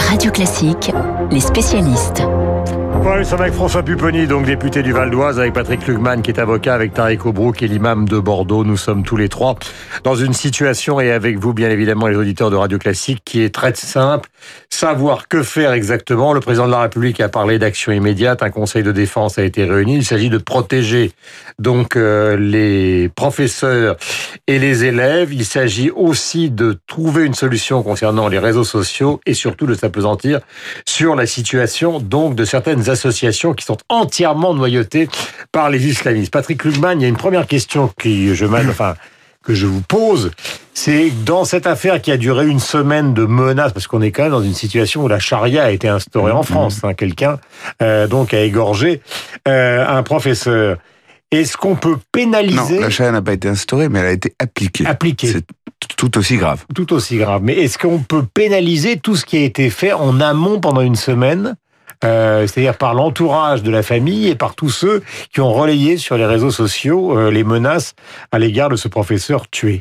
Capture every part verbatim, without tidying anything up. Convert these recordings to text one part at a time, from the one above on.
Radio Classique, les spécialistes. Voilà, nous sommes avec François Pupponi, donc député du Val d'Oise, avec Patrick Lugman qui est avocat, avec Tariq Obrouk qui est l'imam de Bordeaux. Nous sommes tous les trois dans une situation, et avec vous bien évidemment les auditeurs de Radio Classique, qui est très simple. Savoir que faire exactement. Le président de la République a parlé d'action immédiate. Un conseil de défense a été réuni. Il s'agit de protéger donc euh, les professeurs et les élèves. Il s'agit aussi de trouver une solution concernant les réseaux sociaux et surtout de s'appesantir sur la situation donc de certaines associations qui sont entièrement noyautées par les islamistes. Patrick Lugman, il y a une première question qui je m'aime, enfin que je vous pose, c'est dans cette affaire qui a duré une semaine de menaces, parce qu'on est quand même dans une situation où la charia a été instaurée en France. Hein, quelqu'un euh, donc a égorgé euh, un professeur. Est-ce qu'on peut pénaliser... Non, la charia n'a pas été instaurée, mais elle a été appliquée. Appliquée. C'est tout aussi grave. Tout aussi grave. Mais est-ce qu'on peut pénaliser tout ce qui a été fait en amont pendant une semaine ? Euh, c'est-à-dire par l'entourage de la famille et par tous ceux qui ont relayé sur les réseaux sociaux euh, les menaces à l'égard de ce professeur tué.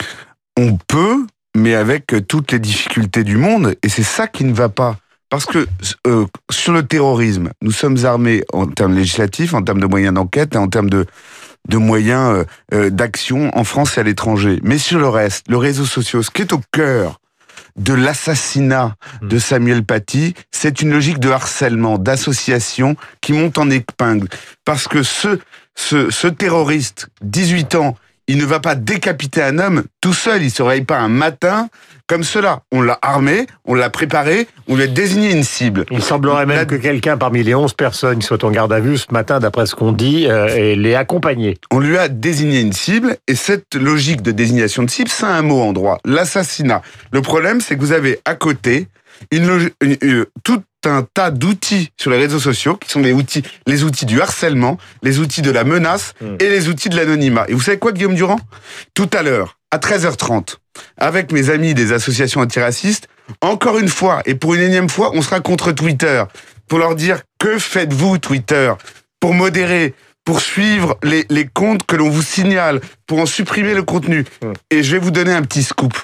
On peut, mais avec toutes les difficultés du monde, et c'est ça qui ne va pas. Parce que euh, sur le terrorisme, nous sommes armés en termes législatifs, en termes de moyens d'enquête et en termes de, de moyens euh, d'action en France et à l'étranger. Mais sur le reste, le réseau social, ce qui est au cœur de l'assassinat de Samuel Paty, c'est une logique de harcèlement, d'association qui monte en épingle. Parce que ce, ce, ce terroriste, dix-huit ans, il ne va pas décapiter un homme tout seul, il ne se réveille pas un matin comme cela. On l'a armé, on l'a préparé, on lui a désigné une cible. Il semblerait même La... que quelqu'un parmi les onze personnes qui soit en garde à vue ce matin, d'après ce qu'on dit, euh, l'ait accompagné. On lui a désigné une cible, et cette logique de désignation de cible, c'est un mot en droit, l'assassinat. Le problème, c'est que vous avez à côté une logi... une, une, tout un tas d'outils sur les réseaux sociaux, qui sont les outils, les outils du harcèlement, les outils de la menace mmh. et les outils de l'anonymat. Et vous savez quoi, Guillaume Durand ? Tout à l'heure, à treize heures trente, avec mes amis des associations antiracistes, encore une fois, et pour une énième fois, on sera contre Twitter, pour leur dire, que faites-vous, Twitter, pour modérer, pour suivre les, les comptes que l'on vous signale, pour en supprimer le contenu. Mmh. Et je vais vous donner un petit scoop.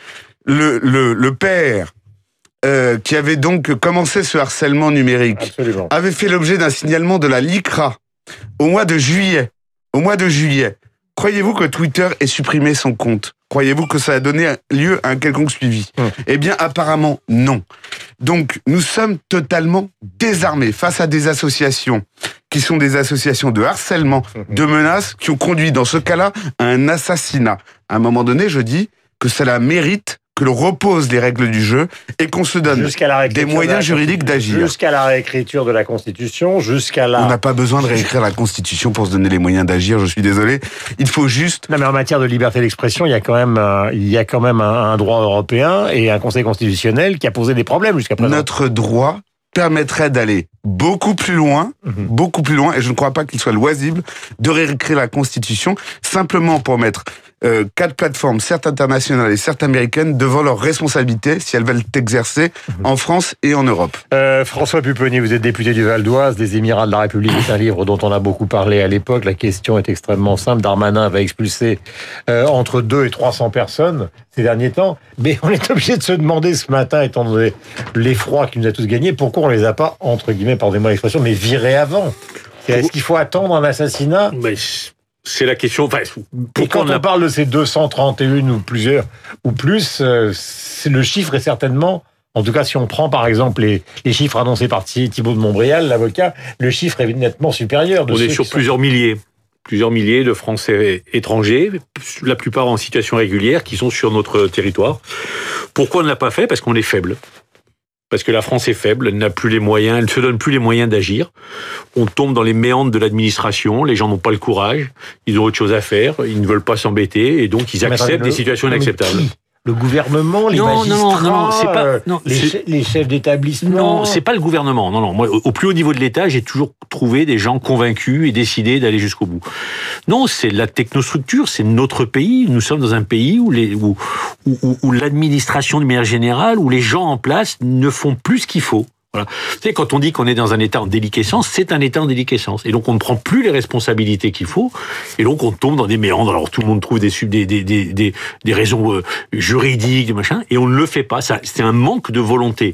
Le, le, le père... Euh, qui avait donc commencé ce harcèlement numérique, Absolument. avait fait l'objet d'un signalement de la LICRA au mois de juillet. Au mois de juillet. Croyez-vous que Twitter ait supprimé son compte ? Croyez-vous que ça a donné lieu à un quelconque suivi ? hum. Eh bien, apparemment, non. Donc, nous sommes totalement désarmés face à des associations qui sont des associations de harcèlement, hum. de menaces, qui ont conduit, dans ce cas-là, à un assassinat. À un moment donné, je dis que cela mérite que l'on repose les règles du jeu et qu'on se donne des moyens de juridiques d'agir. Jusqu'à la réécriture de la Constitution, jusqu'à la... On n'a pas besoin de réécrire la Constitution pour se donner les moyens d'agir, je suis désolé. Il faut juste... Non, mais en matière de liberté d'expression, il y a quand même, euh, il y a quand même un, un droit européen et un Conseil constitutionnel qui a posé des problèmes jusqu'à présent. Notre droit permettrait d'aller beaucoup plus loin, mmh. beaucoup plus loin, et je ne crois pas qu'il soit loisible de réécrire la Constitution simplement pour mettre euh, quatre plateformes, certes internationales et certes américaines, devant leurs responsabilités si elles veulent exercer mmh. en France et en Europe. Euh, François Pupponi, vous êtes député du Val d'Oise, des Émirats de la République, c'est un livre dont on a beaucoup parlé à l'époque. La question est extrêmement simple. Darmanin va expulser euh, entre deux et trois cents personnes ces derniers temps, mais on est obligé de se demander ce matin, étant donné l'effroi qui nous a tous gagné, pourquoi on les a pas, entre guillemets, pardonnez-moi l'expression, mais virés avant. Est-ce qu'il faut attendre un assassinat ? Mais c'est la question. Enfin, et quand on, on a... parle de ces deux cent trente et un ou plusieurs ou plus, euh, c'est, le chiffre est certainement, en tout cas si on prend par exemple les, les chiffres annoncés par Thibault de Montbrial, l'avocat, le chiffre est nettement supérieur. De on est sur plusieurs sont... milliers. Plusieurs milliers de Français étrangers, la plupart en situation régulière, qui sont sur notre territoire. Pourquoi on ne l'a pas fait ? Parce qu'on est faible. Parce que la France est faible, elle n'a plus les moyens, elle ne se donne plus les moyens d'agir. On tombe dans les méandres de l'administration, les gens n'ont pas le courage, ils ont autre chose à faire, ils ne veulent pas s'embêter, et donc ils acceptent des situations inacceptables. Le gouvernement, les non, magistrats, non, non, non, c'est pas, non, les, c'est, che- les chefs d'établissement. Non, c'est pas le gouvernement. Non, non. Moi, au plus haut niveau de l'État, j'ai toujours trouvé des gens convaincus et décidés d'aller jusqu'au bout. Non, c'est la technostructure, c'est notre pays. Nous sommes dans un pays où, les, où, où, où l'administration de manière générale, où les gens en place ne font plus ce qu'il faut. Voilà. Vous savez, quand on dit qu'on est dans un état en déliquescence, c'est un état en déliquescence. Et donc, on ne prend plus les responsabilités qu'il faut. Et donc, on tombe dans des méandres. Alors, tout le monde trouve des, des, des, des, des raisons juridiques, des machins, et on ne le fait pas. Ça, c'est un manque de volonté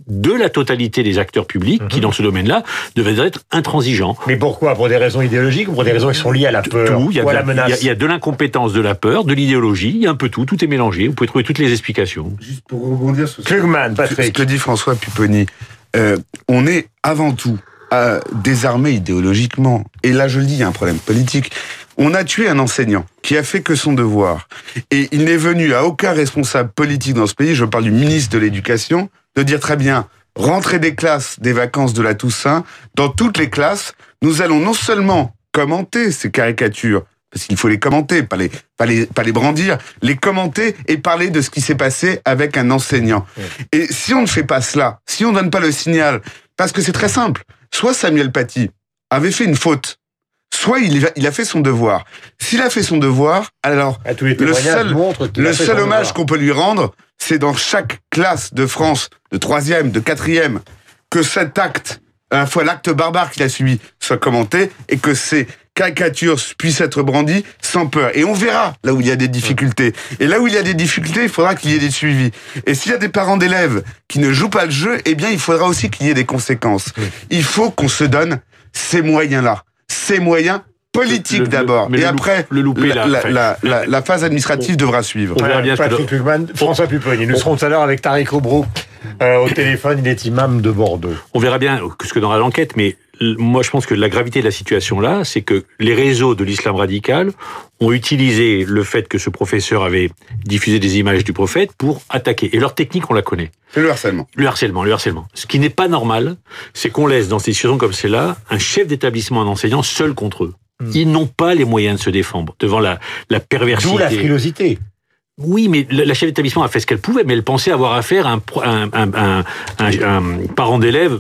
de la totalité des acteurs publics mmh. qui, dans ce domaine-là, devaient être intransigeants. Mais pourquoi ? Pour des raisons idéologiques ou pour des raisons qui sont liées à la peur tout, il y a ou à de, la menace ? Il y a, il y a de l'incompétence, de la peur, de l'idéologie, il y a un peu tout, tout est mélangé, vous pouvez trouver toutes les explications. Juste pour rebondir sur Klugman, Patrick. ce que dit François Pupponi, euh, on est avant tout euh, désarmé idéologiquement. Et là, je le dis, il y a un problème politique. On a tué un enseignant qui a fait que son devoir. Et il n'est venu à aucun responsable politique dans ce pays, je parle du ministre de l'Éducation, de dire très bien, rentrée des classes des vacances de la Toussaint, dans toutes les classes, nous allons non seulement commenter ces caricatures, parce qu'il faut les commenter, pas les, pas les, pas les brandir, les commenter et parler de ce qui s'est passé avec un enseignant. Ouais. Et si on ne fait pas cela, si on ne donne pas le signal, parce que c'est très simple, soit Samuel Paty avait fait une faute, soit il a, il a fait son devoir. S'il a fait son devoir, alors le seul, le seul hommage qu'on peut lui rendre, c'est dans chaque classe de France, de troisième, de quatrième, que cet acte, à la fois l'acte barbare qu'il a subi, soit commenté et que ces caricatures puissent être brandies sans peur. Et on verra là où il y a des difficultés. Et là où il y a des difficultés, il faudra qu'il y ait des suivis. Et s'il y a des parents d'élèves qui ne jouent pas le jeu, eh bien, il faudra aussi qu'il y ait des conséquences. Il faut qu'on se donne ces moyens-là. Ces moyens politiques le, d'abord. Le, et le après, le loupé, la, là, la, la, la, la phase administrative on, devra suivre. On verra bien Patrick Klugman, François Pupponi. Nous serons tout à l'heure avec Tariq Obrouk euh, au téléphone. Il est imam de Bordeaux. On verra bien ce que dans l'enquête, mais moi je pense que la gravité de la situation là, c'est que les réseaux de l'islam radical ont utilisé le fait que ce professeur avait diffusé des images du prophète pour attaquer. Et leur technique, on la connaît. C'est le harcèlement. Le harcèlement, le harcèlement. Ce qui n'est pas normal, c'est qu'on laisse dans ces situations comme celle-là un chef d'établissement, un enseignant seul contre eux. Mmh. Ils n'ont pas les moyens de se défendre devant la, la perversité. D'où la frilosité. Oui, mais la chef d'établissement a fait ce qu'elle pouvait, mais elle pensait avoir affaire à un, un, un, un, un, un parent d'élève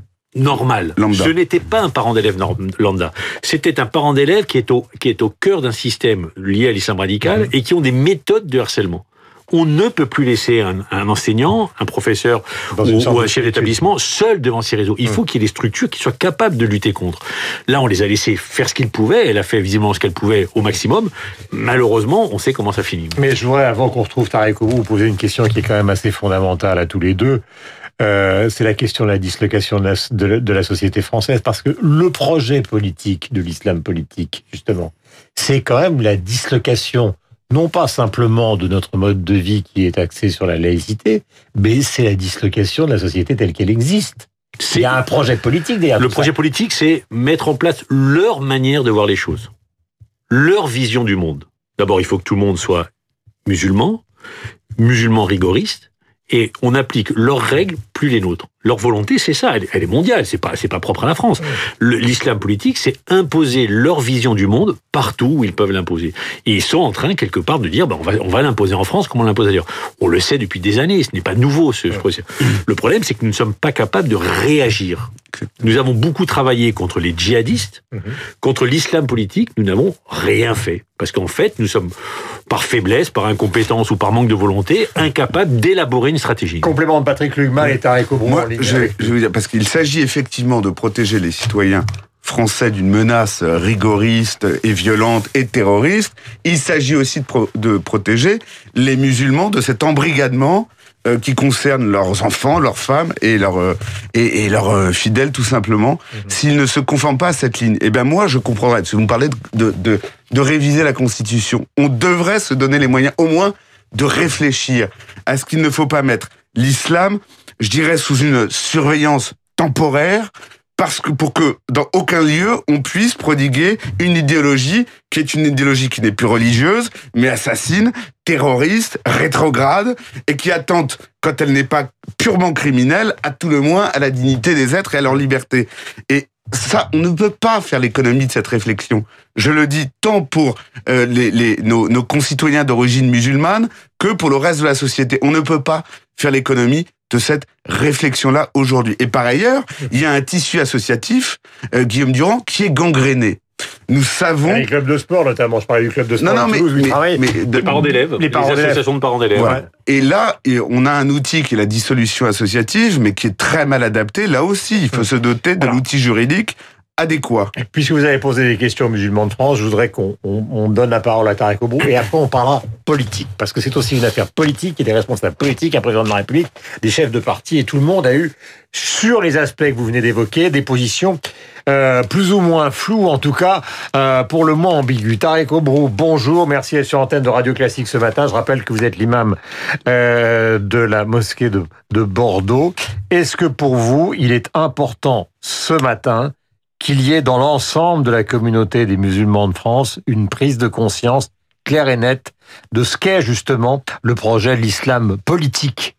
normal. Lambda. Ce n'était pas un parent d'élève lambda. C'était un parent d'élève qui est au, qui est au cœur d'un système lié à l'islam radical mmh. et qui ont des méthodes de harcèlement. On ne peut plus laisser un, un enseignant, un professeur ou, ou un chef d'établissement seul devant ces réseaux. Il faut qu'il y ait des structures qui soient capables de lutter contre. Là, on les a laissés faire ce qu'ils pouvaient. Elle a fait visiblement ce qu'elle pouvait au maximum. Malheureusement, on sait comment ça finit. Mais je voudrais, avant qu'on retrouve Tariq Obrouk, vous poser une question qui est quand même assez fondamentale à tous les deux. Euh, c'est la question de la dislocation de la, de, de la société française. Parce que le projet politique de l'islam politique, justement, c'est quand même la dislocation non pas simplement de notre mode de vie qui est axé sur la laïcité, mais c'est la dislocation de la société telle qu'elle existe. C'est, il y a un projet politique derrière. Le tout projet ça. politique, c'est mettre en place leur manière de voir les choses, leur vision du monde. D'abord, il faut que tout le monde soit musulman, musulman rigoriste, et on applique leurs règles, plus les nôtres. Leur volonté, c'est ça, elle, elle est mondiale, c'est pas, c'est pas propre à la France. Le, l'islam politique, c'est imposer leur vision du monde partout où ils peuvent l'imposer. Et ils sont en train, quelque part, de dire, ben, on va, on va l'imposer en France comme on l'impose ailleurs. On le sait depuis des années, ce n'est pas nouveau, ce procès. Le problème, c'est que nous ne sommes pas capables de réagir. Nous avons beaucoup travaillé contre les djihadistes, mmh. contre l'islam politique, nous n'avons rien fait. Parce qu'en fait, nous sommes, par faiblesse, par incompétence ou par manque de volonté, incapables d'élaborer une stratégie. Complément de Patrick Klugman et Tariq Obrouk. Moi, je, je veux dire, parce qu'il s'agit effectivement de protéger les citoyens français d'une menace rigoriste et violente et terroriste. Il s'agit aussi de, pro- de protéger les musulmans de cet embrigadement euh, qui concerne leurs enfants, leurs femmes et leurs euh, et, et leurs euh, fidèles tout simplement. Mmh. S'ils ne se conforment pas à cette ligne, eh ben moi je comprendrais. Si vous me parlez de, de de de réviser la Constitution, on devrait se donner les moyens au moins de réfléchir à ce qu'il ne faut pas mettre l'islam, je dirais, sous une surveillance temporaire, parce que pour que dans aucun lieu on puisse prodiguer une idéologie qui est une idéologie qui n'est plus religieuse, mais assassine, terroriste, rétrograde, et qui attente, quand elle n'est pas purement criminelle, à tout le moins à la dignité des êtres et à leur liberté. Et ça, on ne peut pas faire l'économie de cette réflexion. Je le dis tant pour euh, les, les, nos, nos concitoyens d'origine musulmane que pour le reste de la société. On ne peut pas faire l'économie de cette réflexion-là aujourd'hui. Et par ailleurs, il y a un tissu associatif, euh, Guillaume Durand, qui est gangréné. Nous savons... Les clubs de sport, notamment. Je parlais du club de sport non, non, de Toulouse, mais, mais, mais, mais de, les parents d'élèves, les, parents les d'élèves. associations de parents d'élèves. Ouais. Et là, on a un outil qui est la dissolution associative, mais qui est très mal adapté. Là aussi, il faut se doter de Alors. l'outil juridique adéquat. Puisque vous avez posé des questions aux musulmans de France, je voudrais qu'on on, on donne la parole à Tarek Obrou et après on parlera politique, parce que c'est aussi une affaire politique, il y a des responsables politiques, un président de la République, des chefs de parti, et tout le monde a eu, sur les aspects que vous venez d'évoquer, des positions euh, plus ou moins floues, en tout cas, euh, pour le moins ambiguës. Tarek Obrou, bonjour, merci d'être sur l'antenne de Radio Classique ce matin. Je rappelle que vous êtes l'imam euh, de la mosquée de, de Bordeaux. Est-ce que pour vous, il est important ce matin qu'il y ait dans l'ensemble de la communauté des musulmans de France une prise de conscience claire et nette de ce qu'est justement le projet de l'islam politique?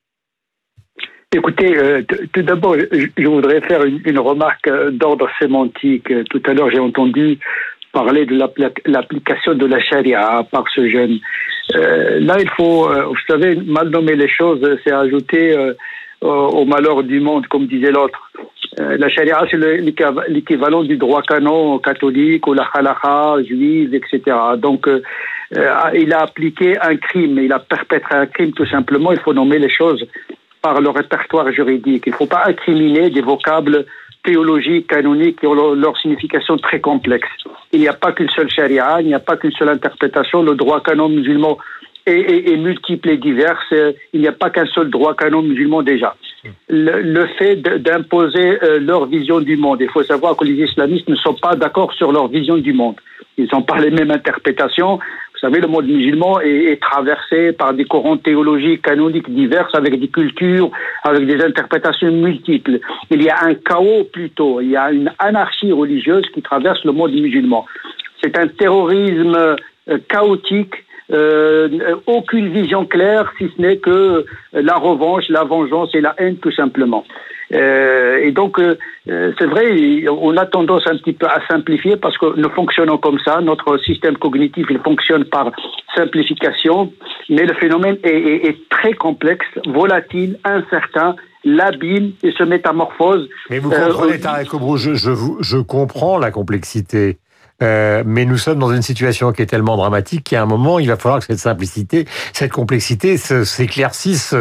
Écoutez, euh, tout d'abord, je voudrais faire une, une remarque d'ordre sémantique. Tout à l'heure, j'ai entendu parler de l'application de la charia par ce jeune. Euh, là, il faut, euh, vous savez, mal nommer les choses, c'est ajouter euh, au malheur du monde, comme disait l'autre. Euh, la charia, c'est l'équivalent du droit canon catholique ou la halakha juive, et cetera. Donc, euh, euh, il a appliqué un crime, il a perpétré un crime tout simplement. Il faut nommer les choses par le répertoire juridique. Il ne faut pas incriminer des vocables théologiques, canoniques qui ont leur, leur signification très complexe. Il n'y a pas qu'une seule charia, il n'y a pas qu'une seule interprétation. Le droit canon musulman est, est, est multiple et divers. Il n'y a pas qu'un seul droit canon musulman déjà. Le, le fait d'imposer euh, leur vision du monde, il faut savoir que les islamistes ne sont pas d'accord sur leur vision du monde. Ils n'ont pas les mêmes interprétations. Vous savez, le monde musulman est, est traversé par des courants théologiques, canoniques divers, avec des cultures, avec des interprétations multiples. Il y a un chaos plutôt, il y a une anarchie religieuse qui traverse le monde musulman. C'est un terrorisme euh, chaotique, euh, aucune vision claire, si ce n'est que la revanche, la vengeance et la haine, tout simplement. Euh, et donc, euh, c'est vrai, on a tendance un petit peu à simplifier parce que nous fonctionnons comme ça. Notre système cognitif, il fonctionne par simplification, mais le phénomène est, est, est très complexe, volatile, incertain, labile et se métamorphose. Mais vous comprenez, euh, Tarek Obrou, je, je, je comprends la complexité. Euh, mais nous sommes dans une situation qui est tellement dramatique qu'à un moment, il va falloir que cette simplicité, cette complexité s'éclaircisse.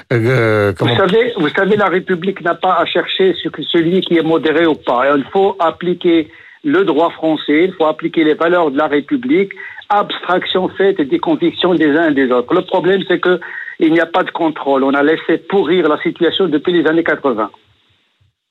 Euh, comment... Vous savez, vous savez, la République n'a pas à chercher celui qui est modéré ou pas. Il faut appliquer le droit français, il faut appliquer les valeurs de la République, abstraction faite des convictions des uns et des autres. Le problème, c'est que il n'y a pas de contrôle. On a laissé pourrir la situation depuis les années quatre-vingts. C'est-à-dire ?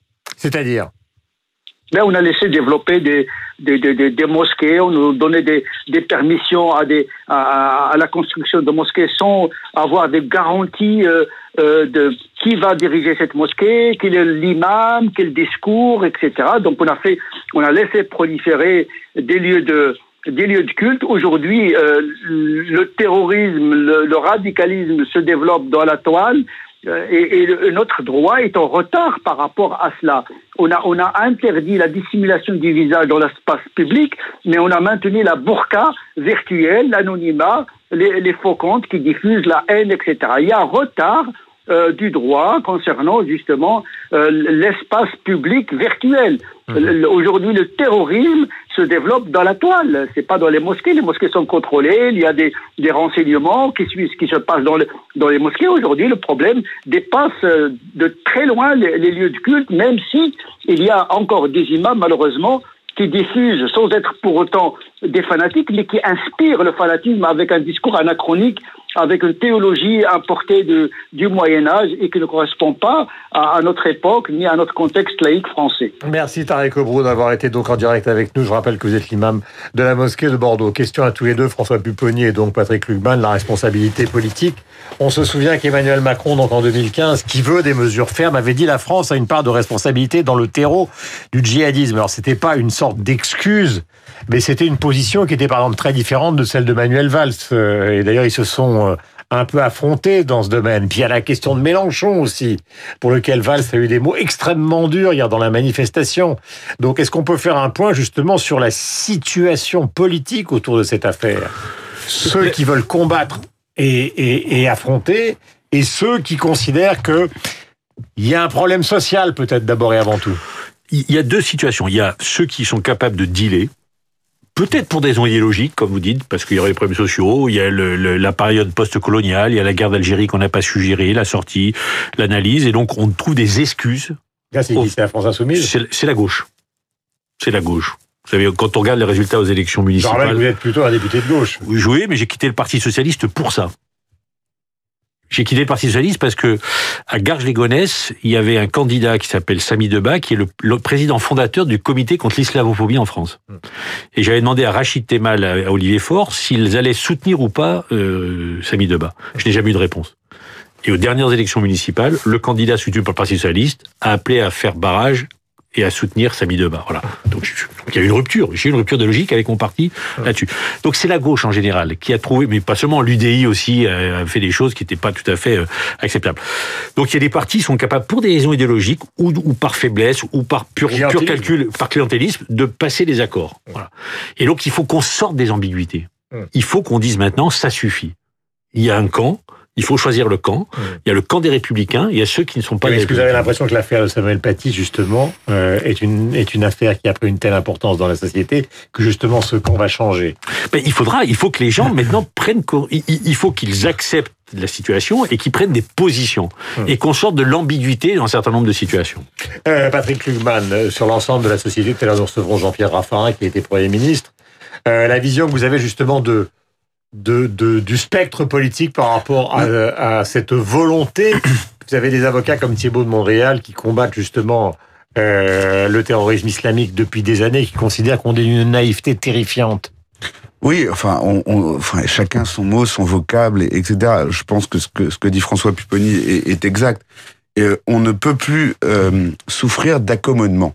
Là, on a laissé développer des, des, des, des mosquées, on nous donnait des, des permissions à, des, à, à la construction de mosquées sans avoir des garanties euh, euh, de qui va diriger cette mosquée, quel est l'imam, quel discours, et cetera. Donc, on a fait, on a laissé proliférer des lieux de, des lieux de culte. Aujourd'hui, euh, le terrorisme, le, le radicalisme se développe dans la toile. Et, et notre droit est en retard par rapport à cela. On a, on a interdit la dissimulation du visage dans l'espace public, mais on a maintenu la burqa virtuelle, l'anonymat, les, les faux comptes qui diffusent la haine, et cetera. Il y a un retard euh, du droit concernant justement euh, l'espace public virtuel. Mmh. Aujourd'hui, le terrorisme se développe dans la toile. C'est pas dans les mosquées. Les mosquées sont contrôlées. Il y a des, des renseignements qui suivent ce qui se passe dans, le, dans les mosquées. Aujourd'hui, le problème dépasse de très loin les, les lieux de culte, même si il y a encore des imams, malheureusement, qui diffusent, sans être pour autant des fanatiques, mais qui inspirent le fanatisme avec un discours anachronique, avec une théologie importée de, du Moyen-Âge et qui ne correspond pas à, à notre époque ni à notre contexte laïque français. Merci Tarek Obrou d'avoir été donc en direct avec nous. Je rappelle que vous êtes l'imam de la mosquée de Bordeaux. Question à tous les deux, François Pupponi et donc Patrick Lugman, la responsabilité politique. On se souvient qu'Emmanuel Macron, donc en deux mille quinze, qui veut des mesures fermes, avait dit la France a une part de responsabilité dans le terreau du djihadisme. Alors c'était pas une sorte d'excuse, mais c'était une position qui était par exemple très différente de celle de Manuel Valls. Et d'ailleurs, ils se sont un peu affrontés dans ce domaine. Puis il y a la question de Mélenchon aussi, pour lequel Valls a eu des mots extrêmement durs hier dans la manifestation. Donc est-ce qu'on peut faire un point justement sur la situation politique autour de cette affaire ? Ceux qui veulent combattre et, et, et affronter, et ceux qui considèrent que il y a un problème social peut-être d'abord et avant tout. Il y a deux situations. Il y a ceux qui sont capables de dealer, peut-être pour des raisons idéologiques, comme vous dites, parce qu'il y aurait des problèmes sociaux, il y a le, le, la période post-coloniale, il y a la guerre d'Algérie qu'on n'a pas su gérer, la sortie, l'analyse, et donc on trouve des excuses. Là, c'est qui ? C'est la France Insoumise ? C'est, c'est la gauche. C'est la gauche. Vous savez, quand on regarde les résultats aux élections Je municipales... rappelle que vous êtes plutôt un député de gauche. Oui, mais j'ai quitté le Parti Socialiste pour ça. J'ai quitté le Parti Socialiste parce que à Garges-les-Gonesse, il y avait un candidat qui s'appelle Sami Debat, qui est le, le président fondateur du comité contre l'islamophobie en France. Et j'avais demandé à Rachid Temal, à Olivier Faure, s'ils allaient soutenir ou pas euh, Sami Debat. Je n'ai jamais eu de réponse. Et aux dernières élections municipales, le candidat soutenu par le Parti Socialiste a appelé à faire barrage et à soutenir Sami Debat. Voilà. Donc, donc il y a eu une rupture. J'ai eu une rupture de logique avec mon parti là-dessus. Donc c'est la gauche en général qui a trouvé, mais pas seulement, l'U D I aussi a fait des choses qui n'étaient pas tout à fait euh, acceptables. Donc il y a des partis qui sont capables, pour des raisons idéologiques ou, ou par faiblesse ou par pur, pur calcul, par clientélisme, de passer des accords. Voilà. Et donc il faut qu'on sorte des ambiguïtés. Il faut qu'on dise maintenant, ça suffit. Il y a un camp. Il faut choisir le camp. Mmh. Il y a le camp des Républicains, il y a ceux qui ne sont pas des Est-ce Républicains. que vous avez l'impression que l'affaire de Samuel Paty, justement, euh, est une est une affaire qui a pris une telle importance dans la société que justement ce camp va changer? Ben, il faudra, il faut que les gens maintenant prennent, il faut qu'ils acceptent la situation et qu'ils prennent des positions mmh. et qu'on sorte de l'ambiguïté dans un certain nombre de situations. Euh, Patrick Klugman, sur l'ensemble de la société, tout à l'heure nous recevrons Jean-Pierre Raffarin qui a été Premier ministre. Euh, la vision que vous avez justement de De, de, du spectre politique par rapport à, à cette volonté. Vous avez des avocats comme Thibault de Montréal qui combattent justement euh, le terrorisme islamique depuis des années, qui considèrent qu'on est d'une naïveté terrifiante. Oui, enfin, on, on, enfin, chacun son mot, son vocable, et, etc. Je pense que ce que, ce que dit François Pupponi est, est exact. Et, euh, on ne peut plus euh, souffrir d'accommodement.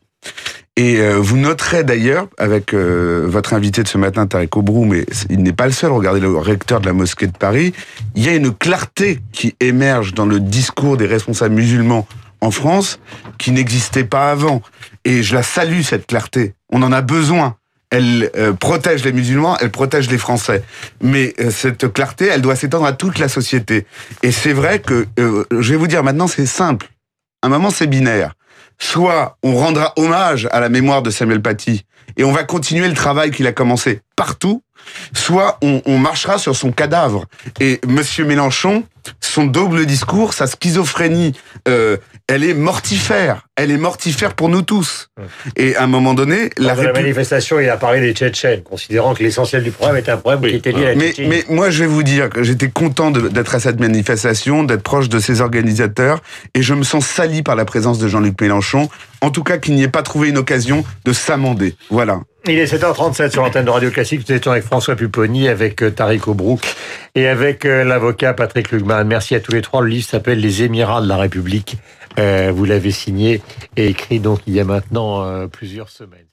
Et euh, vous noterez d'ailleurs, avec euh, votre invité de ce matin, Tariq Obrou, mais il n'est pas le seul, regardez le recteur de la mosquée de Paris, il y a une clarté qui émerge dans le discours des responsables musulmans en France qui n'existait pas avant. Et je la salue, cette clarté. On en a besoin. Elle euh, protège les musulmans, elle protège les Français. Mais euh, cette clarté, elle doit s'étendre à toute la société. Et c'est vrai que, euh, je vais vous dire maintenant, c'est simple. À un moment, c'est binaire. Soit on rendra hommage à la mémoire de Samuel Paty et on va continuer le travail qu'il a commencé partout, soit on, on marchera sur son cadavre. Et Monsieur Mélenchon, son double discours, sa schizophrénie, euh, elle est mortifère. Elle est mortifère pour nous tous. Et à un moment donné... La, Répu... la manifestation, il a parlé des Tchétchènes, considérant que l'essentiel du problème était un problème oui. qui était lié à la mais, Tchétchénie. Mais moi, je vais vous dire que j'étais content de, d'être à cette manifestation, d'être proche de ses organisateurs, et je me sens sali par la présence de Jean-Luc Mélenchon. En tout cas, qu'il n'y ait pas trouvé une occasion de s'amender. Voilà. Il est sept heures trente-sept sur l'antenne de Radio Classique. Nous étions avec François Pupponi, avec Tariq Obrou et avec l'avocat Patrick Klugman. Merci à tous les trois. Le livre s'appelle Les Émirats de la République. Euh, vous l'avez signé et écrit donc il y a maintenant euh, plusieurs semaines.